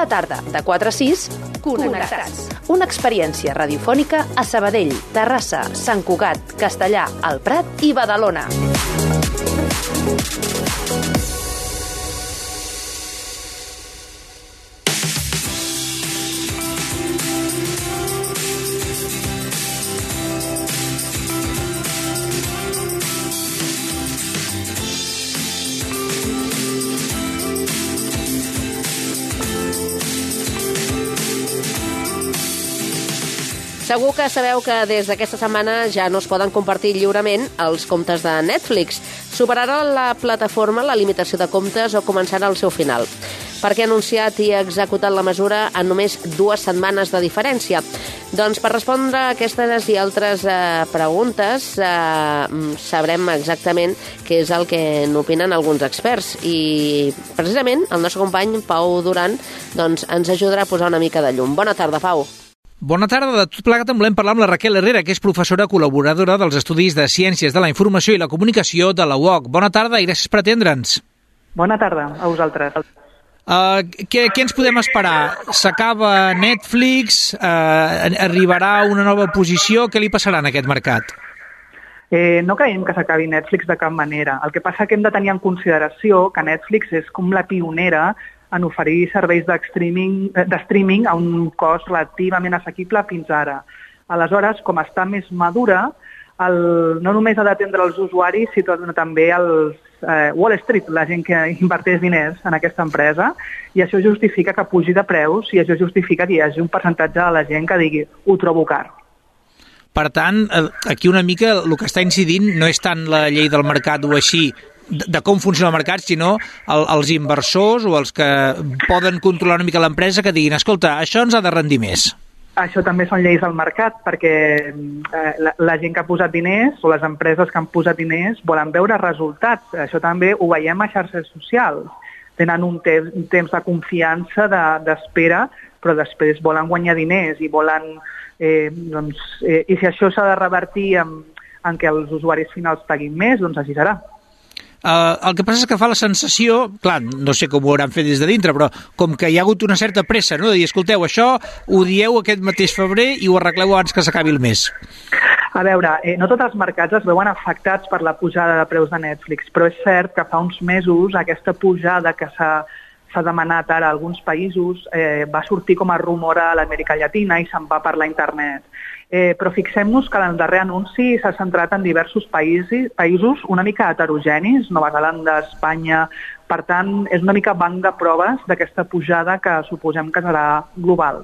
Cada tarda, de 4 a 6, Connectats. Una experiència radiofònica a Sabadell, Terrassa, Sant Cugat, Castellà, El Prat i Badalona. Segur que sabeu que des d'aquesta setmana ja no es poden compartir lliurement els comptes de Netflix. Superarà la plataforma la limitació de comptes o començarà el seu final? Perquè ha anunciat i ha executat la mesura en només 2 setmanes de diferència. Doncs per respondre a aquestes i altres preguntes sabrem exactament què és el que n'opinen alguns experts. I precisament el nostre company Pau Duran ens ajudarà a posar una mica de llum. Bona tarda, Pau. Bona tarda. De tot plegat en volem parlar amb la Raquel Herrera, que és professora col·laboradora dels Estudis de Ciències de la Informació i la Comunicació de la UOC. Bona tarda i gràcies per atendre'ns. Bona tarda a vosaltres. Què ens podem esperar? S'acaba Netflix? Arribarà una nova posició? Què li passarà en aquest mercat? No creiem que s'acabi Netflix de cap manera. El que passa que hem de tenir en consideració que Netflix és com la pionera en oferir serveis de streaming a un cost relativament assequible fins ara. Aleshores, com està més madura, no només ha d'atendre els usuaris, sinó també els Wall Street, la gent que inverteix diners en aquesta empresa, i això justifica que pugi de preus i això justifica que hi hagi un percentatge de la gent que digui ho trobo car. Per tant, aquí una mica el que està incidint no és tant la llei del mercat o així, de com funciona el mercat, sinó els inversors o els que poden controlar una mica l'empresa que diguin, escolta, això ens ha de rendir més. Això també són lleis del mercat, perquè la gent que ha posat diners o les empreses que han posat diners volen veure resultats. Això també ho veiem a xarxes socials. Tenen un temps de confiança, d'espera, però després volen guanyar diners i volen... I si això s'ha de revertir en què els usuaris finals paguin més, doncs així serà. El que passa és que fa la sensació, clar, no sé com ho hauran fet des de dintre, però com que hi ha hagut una certa pressa, no? De dir, escolteu, això ho dieu aquest mateix febrer i ho arregleu abans que s'acabi el mes. A veure, no tots els mercats es veuen afectats per la pujada de preus de Netflix, però és cert que fa uns mesos aquesta pujada que s'ha demanat ara a alguns països va sortir com a rumor a l'Amèrica Llatina i se'n va parlar a internet. Però fixem-nos que el darrer anunci s'ha centrat en diversos països una mica heterogenis, Nova Zelanda, Espanya. Per tant, és una mica banc de proves d'aquesta pujada que suposem que serà global.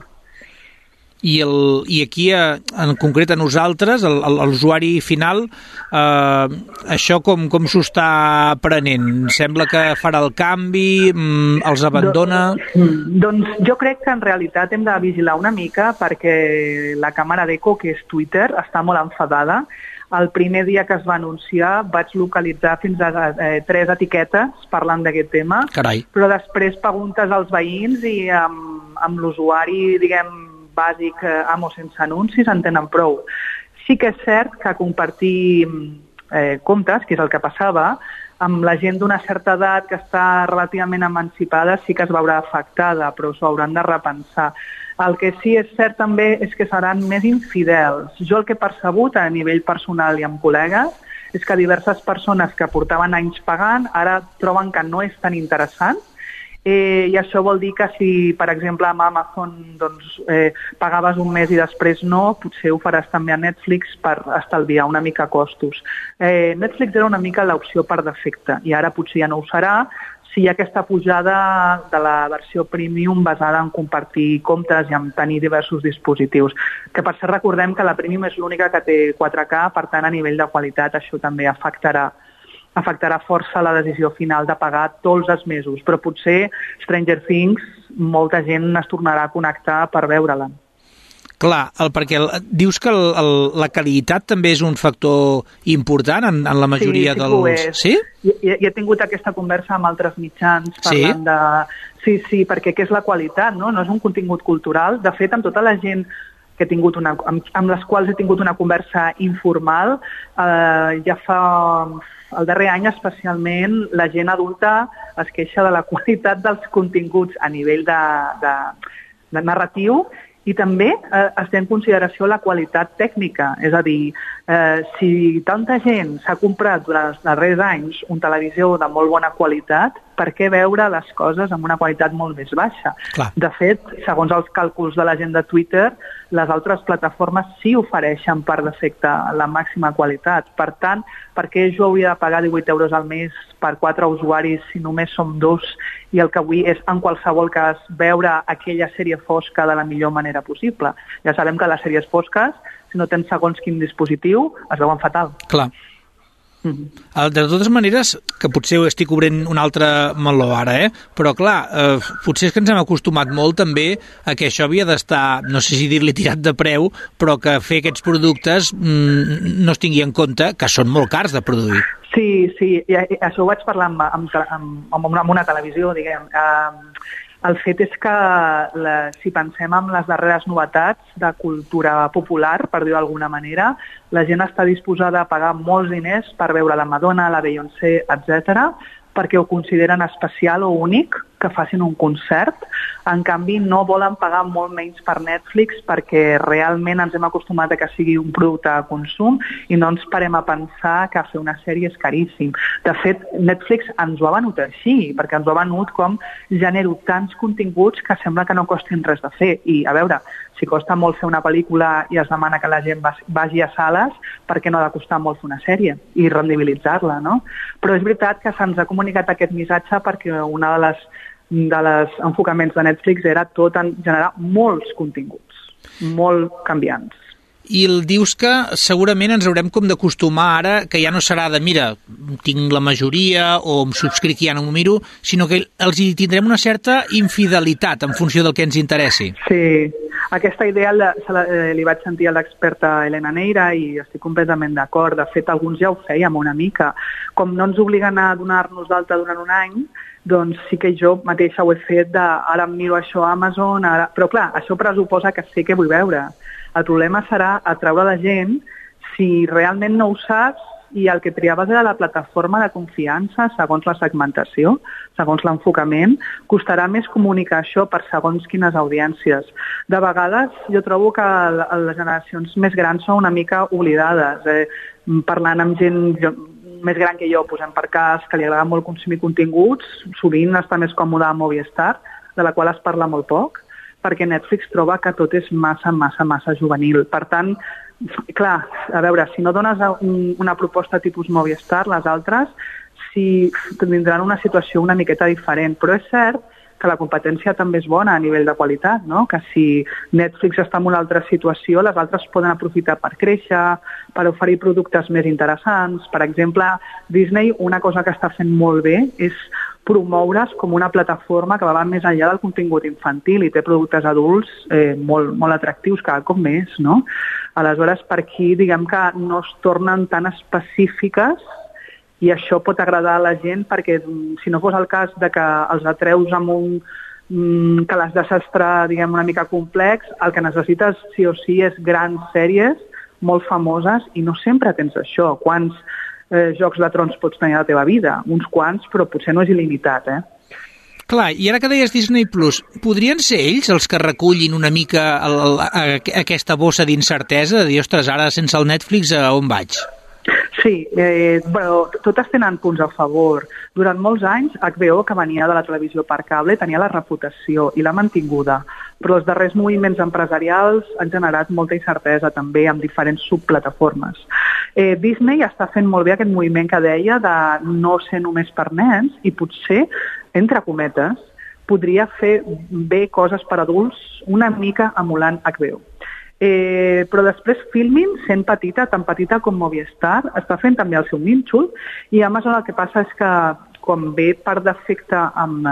I aquí, en concret a nosaltres, l'usuari final, això com s'ho està prenent? Sembla que farà el canvi, els abandona? Doncs jo crec que en realitat hem de vigilar una mica perquè la càmera d'eco, que és Twitter, està molt enfadada. El primer dia que es va anunciar vaig localitzar fins a 3 etiquetes parlant d'aquest tema. Carai. Però després preguntes als veïns i amb l'usuari, diguem, bàsic, amo sense anuncis, en tenen prou. Sí que és cert que compartir comptes, que és el que passava, amb la gent d'una certa edat que està relativament emancipada sí que es veurà afectada, però s'ho hauran de repensar. El que sí és cert també és que seran més infidels. Jo el que he percebut a nivell personal i amb col·legues és que diverses persones que portaven anys pagant ara troben que no és tan interessant. I això vol dir que si, per exemple, amb Amazon pagaves un mes i després no, potser ho faràs també a Netflix per estalviar una mica costos. Netflix era una mica l'opció per defecte i ara potser ja no ho serà si hi ha aquesta pujada de la versió premium basada en compartir comptes i en tenir diversos dispositius. Que per cert recordem que la premium és l'única que té 4K, per tant a nivell de qualitat això també afectarà força la decisió final de pagar tots els mesos, però potser Stranger Things molta gent es tornarà a connectar per veure-la. Clar, perquè dius que la qualitat també és un factor important en la majoria dels... Sí? He tingut aquesta conversa amb altres mitjans parlant de... Sí, perquè què és la qualitat, no? No és un contingut cultural. De fet, amb tota la gent que he tingut amb les quals he tingut una conversa informal, ja fa el darrer any especialment la gent adulta es queixa de la qualitat dels continguts a nivell de narratiu, i també es té en consideració la qualitat tècnica. És a dir, si tanta gent s'ha comprat durant els darrers anys un televisor de molt bona qualitat, per què veure les coses amb una qualitat molt més baixa? Clar. De fet, segons els càlculs de la gent de Twitter, les altres plataformes sí ofereixen per defecte la màxima qualitat. Per tant, per què jo hauria de pagar 18 euros al mes per 4 usuaris si només som 2 i el que vull és, en qualsevol cas, veure aquella sèrie fosca de la millor manera possible? Ja sabem que les sèries fosques, si no tens segons quin dispositiu, es veuen fatal. Clar. De totes maneres, que potser estic obrint un altre meló ara, però clar, potser és que ens hem acostumat molt també a que això havia d'estar, no sé si dir-li tirat de preu, però que fer aquests productes no es tingui en compte que són molt cars de produir. Sí, i això ho vaig parlar amb una televisió, diguem. El fet és que, si pensem en les darreres novetats de cultura popular, per dir-ho d'alguna manera, la gent està disposada a pagar molts diners per veure la Madonna, la Beyoncé, etc., perquè ho consideren especial o únic, que facin un concert. En canvi, no volen pagar molt menys per Netflix perquè realment ens hem acostumat a que sigui un producte de consum i no ens parem a pensar que fer una sèrie és caríssim. De fet, Netflix ens ho ha venut així, perquè ens ho ha venut com genero tants continguts que sembla que no costin res de fer. I, a veure, si costa molt fer una pel·lícula i es demana que la gent vagi a sales, per què no ha de costar molt fer una sèrie i rendibilitzar-la, no? Però és veritat que se'ns ha comunicat aquest missatge perquè una de les enfocaments de Netflix era tot en generar molts continguts, molt canviants. I el dius que segurament ens haurem com d'acostumar ara que ja no serà de, mira, tinc la majoria o em subscric i ja no m'ho miro, sinó que els hi tindrem una certa infidelitat en funció del que ens interessi. Sí, aquesta idea li vaig sentir a l'experta Elena Neira i estic completament d'acord. De fet, alguns ja ho fèiem una mica. Com no ens obliguen a donar-nos d'alta durant un any, doncs sí que jo mateixa ho he fet ara em miro això a Amazon, però clar, això pressuposa que sé què vull veure. El problema serà atraure la gent si realment no ho saps i el que triaves era la plataforma de confiança segons la segmentació, segons l'enfocament. Costarà més comunicar això per segons quines audiències. De vegades jo trobo que les generacions més grans són una mica oblidades. Parlant amb gent més gran que jo, posem per cas, que li agrada molt consumir continguts, sovint està més còmode a Movistar, de la qual es parla molt poc, perquè Netflix troba que tot és massa juvenil. Per tant, clar, a veure, si no dones una proposta tipus Movistar, les altres sí tindran una situació una miqueta diferent, però és cert que la competència també és bona a nivell de qualitat, no? Que si Netflix està en una altra situació, les altres poden aprofitar per créixer, per oferir productes més interessants. Per exemple, Disney, una cosa que està fent molt bé és promoure's com una plataforma que va més enllà del contingut infantil i té productes adults molt atractius cada cop més, no? Aleshores, per aquí, diguem que no es tornen tan específiques i això pot agradar a la gent perquè si no fos el cas de que els atreus amb que les desastre, diguem, una mica complex, el que necessites sí o sí és grans sèries molt famoses i no sempre tens això. Quants Jocs de Trons pots tenir a la teva vida? Uns quants, però potser no és il·limitat, Clar, i ara que deies Disney+, podrien ser ells els que recullin una mica aquesta bossa d'incertesa? De dir, ostres, ara sense el Netflix on vaig? Sí, bueno, totes tenen punts a favor. Durant molts anys, HBO, que venia de la televisió per cable, tenia la reputació i l'ha mantinguda, però els darrers moviments empresarials han generat molta incertesa també amb diferents subplataformes. Disney està fent molt bé aquest moviment que deia de no ser només per nens i potser, entre cometes, podria fer bé coses per adults una mica emulant HBO. Però després Filmin, sent petita, tan petita com Movistar, està fent també el seu nínxol i Amazon el que passa és que com ve per defecte amb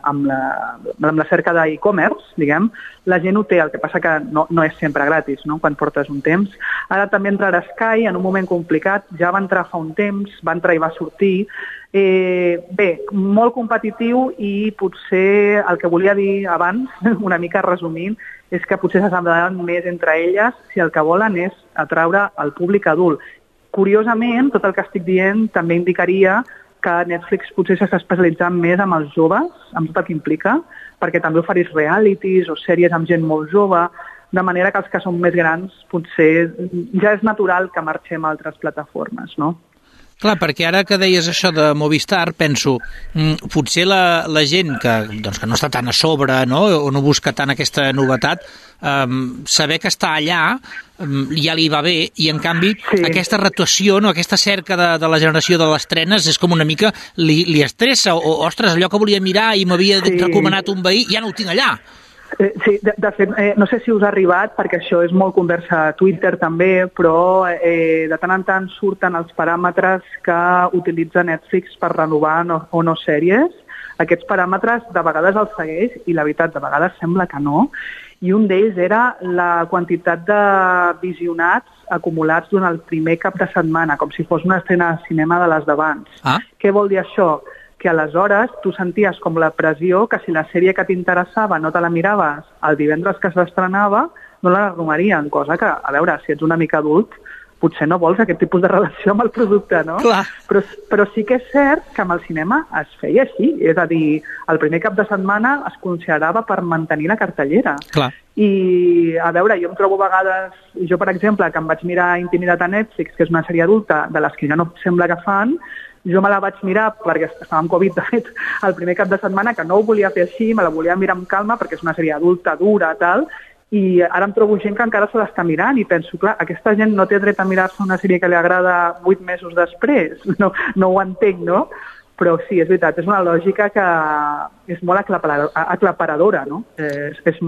la cerca d'e-commerce, diguem, la gent ho té, el que passa que no és sempre gratis, no?, quan portes un temps. Ara també entrarà Sky en un moment complicat, ja va entrar fa un temps, va entrar i va sortir. Bé, molt competitiu i potser el que volia dir abans, una mica resumint, és que potser s'assemblaran més entre elles si el que volen és atraure el públic adult. Curiosament, tot el que estic dient també indicaria que Netflix potser s'està especialitzant més amb els joves, amb tot el que implica, perquè també ofereix realities o sèries amb gent molt jove, de manera que els que són més grans potser ja és natural que marxem a altres plataformes, no? Clar, perquè ara que deies això de Movistar, penso, potser la gent que no està tan a sobre, no? O no busca tant aquesta novetat, saber que està allà ja li va bé, i en canvi aquesta rotació, no? Aquesta cerca de la generació de les trenes és com una mica li estressa, o ostres, allò que volia mirar i m'havia recomanat un veí, ja no ho tinc allà. Sí, de fet, no sé si us ha arribat, perquè això és molt conversa a Twitter també, però de tant en tant surten els paràmetres que utilitza Netflix per renovar o no sèries. Aquests paràmetres de vegades els segueix i la veritat, de vegades sembla que no. I un d'ells era la quantitat de visionats acumulats durant el primer cap de setmana, com si fos una estrena de cinema de les d'abans. Què vol dir això? Que aleshores tu senties com la pressió que si la sèrie que t'interessava no te la miraves el divendres que s'estrenava, no la renovarien, cosa que, a veure, si ets una mica adult, potser no vols aquest tipus de relació amb el producte, no? Clar. Però sí que és cert que amb el cinema es feia així, és a dir, el primer cap de setmana es considerava per mantenir la cartellera. Clar. I, a veure, jo em trobo a vegades, jo per exemple, que em vaig mirar Intimitat a Netflix, que és una sèrie adulta, de les que ja no sembla que fan, jo me la vaig mirar perquè estava amb Covid, de fet, el primer cap de setmana, que no ho volia fer així, me la volia mirar amb calma perquè és una sèrie adulta, dura, tal, i ara em trobo gent que encara se l'està mirant i penso, clar, aquesta gent no té dret a mirar-se una sèrie que li agrada 8 mesos després, no ho entenc, no? Però sí, és veritat, és una lògica que és molt aclaparadora, no? És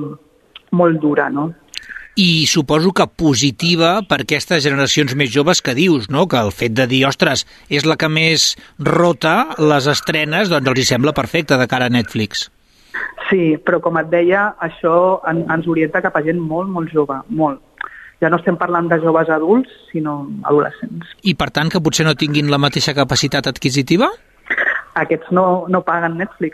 molt dura, no? I suposo que positiva per aquestes generacions més joves que dius, no? Que el fet de dir, ostres, és la que més rota les estrenes, doncs els hi sembla perfecte de cara a Netflix. Sí, però com et deia, això ens orienta cap a gent molt, molt jove, molt. Ja no estem parlant de joves adults, sinó adolescents. I per tant que potser no tinguin la mateixa capacitat adquisitiva? Aquests no paguen Netflix.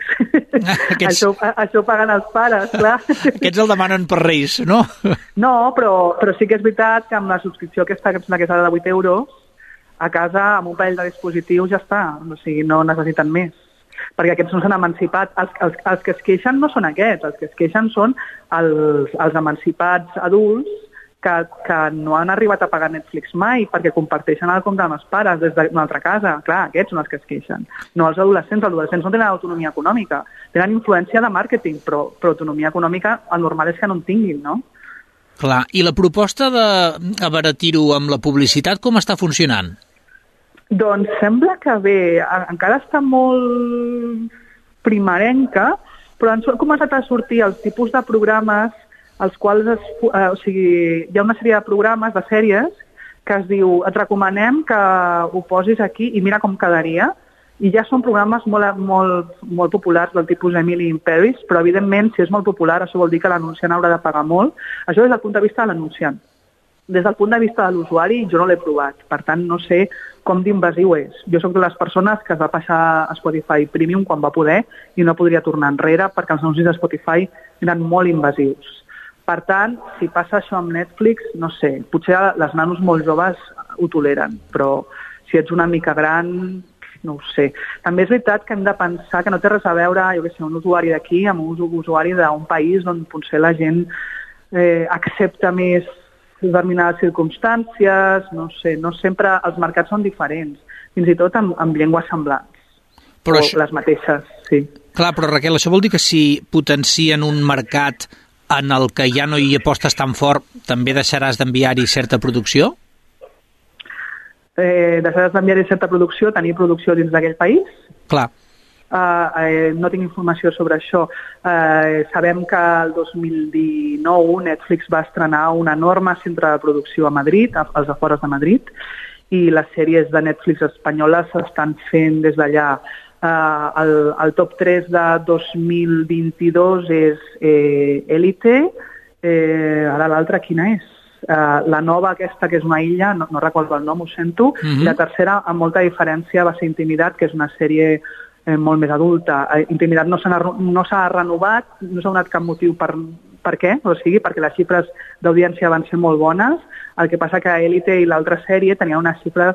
Això paguen els pares, clar. Aquests el demanen per Reis, no? No, però sí que és veritat que amb la subscripció aquesta, que és de 8 euros, a casa, amb un parell de dispositius ja està. O sigui, no necessiten més. Perquè aquests no s'han emancipat. Els que es queixen no són aquests. Els que es queixen són els emancipats adults que no han arribat a pagar Netflix mai perquè comparteixen el compte amb els pares des d'una altra casa. Clar, aquests són els que es queixen. No els adolescents. Els adolescents no tenen autonomia econòmica. Tenen influència de màrqueting, però autonomia econòmica el normal és que no en tinguin, no? Clar. I la proposta d'abaratir-ho amb la publicitat com està funcionant? Doncs sembla que bé. Encara està molt primerenca, però han començat a sortir els tipus de programes als quals hi ha una sèrie de programes, de sèries, que es diu, et recomanem que ho posis aquí i mira com quedaria, i ja són programes molt populars del tipus Emily in Paris, però evidentment si és molt popular això vol dir que l'anunciant haurà de pagar molt. Això des del punt de vista de l'anunciant. Des del punt de vista de l'usuari jo no l'he provat, per tant no sé com d'invasiu és. Jo soc de les persones que es va passar a Spotify Premium quan va poder i no podria tornar enrere perquè els anuncis de Spotify eren molt invasius. Per tant, si passa això amb Netflix, no sé, potser les nanos molt joves ho toleren, però si ets una mica gran, no ho sé. També és veritat que hem de pensar que no té res a veure, jo què sé, un usuari d'aquí amb un usuari d'un país on potser la gent accepta més determinades circumstàncies, no sé, no sempre els mercats són diferents, fins i tot amb llengües semblants, però les mateixes, sí. Clar, però Raquel, això vol dir que si potencien un mercat en el que ja no hi apostes tan fort, també deixaràs d'enviar-hi certa producció? Deixaràs d'enviar-hi certa producció, tenir producció dins d'aquell país? Clar. No tinc informació sobre això. Sabem que el 2019 Netflix va estrenar un enorme centre de producció a Madrid, als afores de Madrid, i les sèries de Netflix espanyoles s'estan fent des d'allà. El top 3 de 2022 és Elite, ara l'altra quina és? La nova aquesta, que és una illa, no recordo el nom, ho sento, i la tercera, amb molta diferència, va ser Intimidat, que és una sèrie molt més adulta. Intimidat no s'ha renovat, no s'ha donat cap motiu per què, o sigui, perquè les xifres d'audiència van ser molt bones, el que passa que Elite i l'altra sèrie tenien unes xifres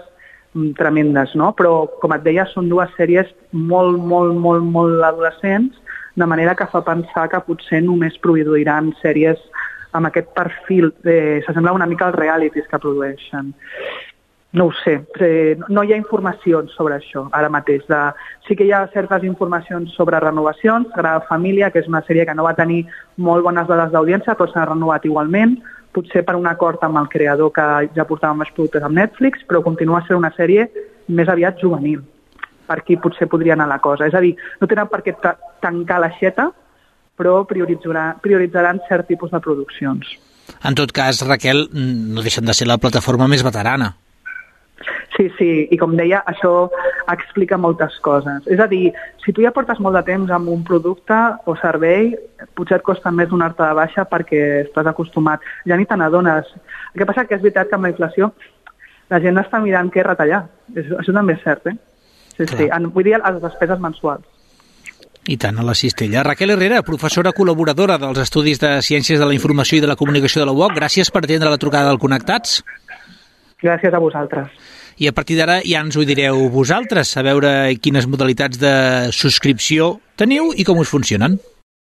tremendes, no? Però, com et deia, són dues sèries molt adolescents, de manera que fa pensar que potser només produiran sèries amb aquest perfil. S'assembla una mica als realities que produeixen. No ho sé, no hi ha informacions sobre això ara mateix. Sí que hi ha certes informacions sobre renovacions. Sagrada Família, que és una sèrie que no va tenir molt bones dades d'audiència, però s'ha renovat igualment, potser per un acord amb el creador que ja portava més productes amb Netflix, però continua sent una sèrie més aviat juvenil. Per aquí potser podria anar la cosa. És a dir, no tenen per què tancar l'aixeta, però prioritzaran cert tipus de produccions. En tot cas, Raquel, no deixen de ser la plataforma més veterana. Sí, i com deia, això explica moltes coses. És a dir, si tu ja portes molt de temps amb un producte o servei, potser et costa més donar-te de baixa perquè estàs acostumat. Ja ni te n'adones. El que passa que és veritat que amb la inflació la gent està mirant què retallar. Això també és cert, Sí. Vull dir, les despeses mensuals. I tant, a la cistella. Raquel Herrera, professora col·laboradora dels Estudis de Ciències de la Informació i de la Comunicació de la UOC, gràcies per atendre la trucada del Connectats. Gràcies a vosaltres. I a partir d'ara ja ens ho direu vosaltres, a veure quines modalitats de subscripció teniu i com us funcionen.